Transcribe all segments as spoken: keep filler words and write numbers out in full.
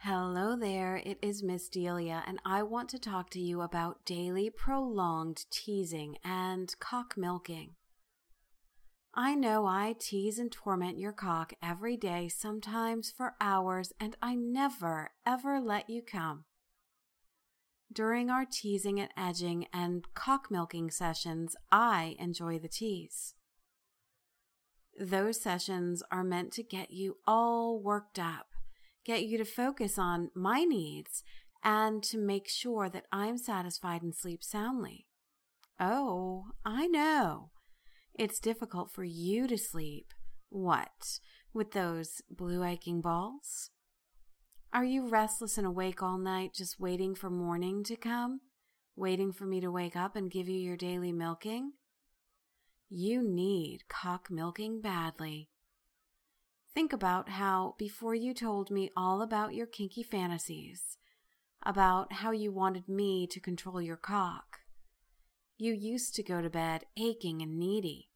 Hello there, it is Miss Delia, and I want to talk to you about daily prolonged teasing and cock milking. I know I tease and torment your cock every day, sometimes for hours, and I never, ever let you come. During our teasing and edging and cock milking sessions, I enjoy the tease. Those sessions are meant to get you all worked up, get you to focus on my needs, and to make sure that I'm satisfied and sleep soundly. Oh, I know. It's difficult for you to sleep. What, with those blue aching balls? Are you restless and awake all night just waiting for morning to come? Waiting for me to wake up and give you your daily milking? You need cock milking badly. Think about how before you told me all about your kinky fantasies, about how you wanted me to control your cock, you used to go to bed aching and needy.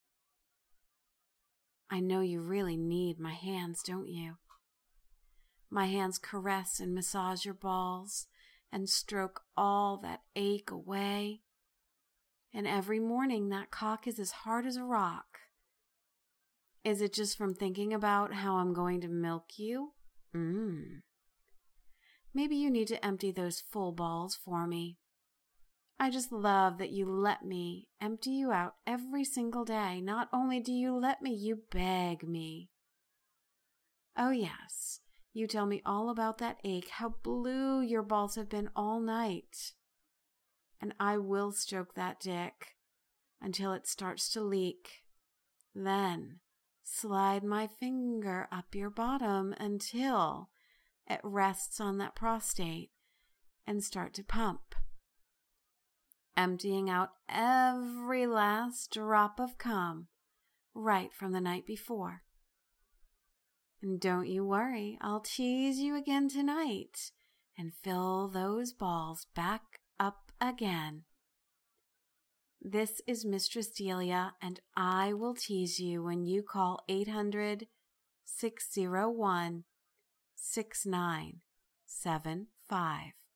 I know you really need my hands, don't you? My hands caress and massage your balls and stroke all that ache away. And every morning that cock is as hard as a rock. Is it just from thinking about how I'm going to milk you? Mmm. Maybe you need to empty those full balls for me. I just love that you let me empty you out every single day. Not only do you let me, you beg me. Oh yes, you tell me all about that ache, how blue your balls have been all night. And I will stroke that dick until it starts to leak. Then slide my finger up your bottom until it rests on that prostate and start to pump, emptying out every last drop of cum right from the night before. And don't you worry, I'll tease you again tonight and fill those balls back up again. This is Mistress Delia, and I will tease you when you call eight hundred, six oh one, six nine seven five.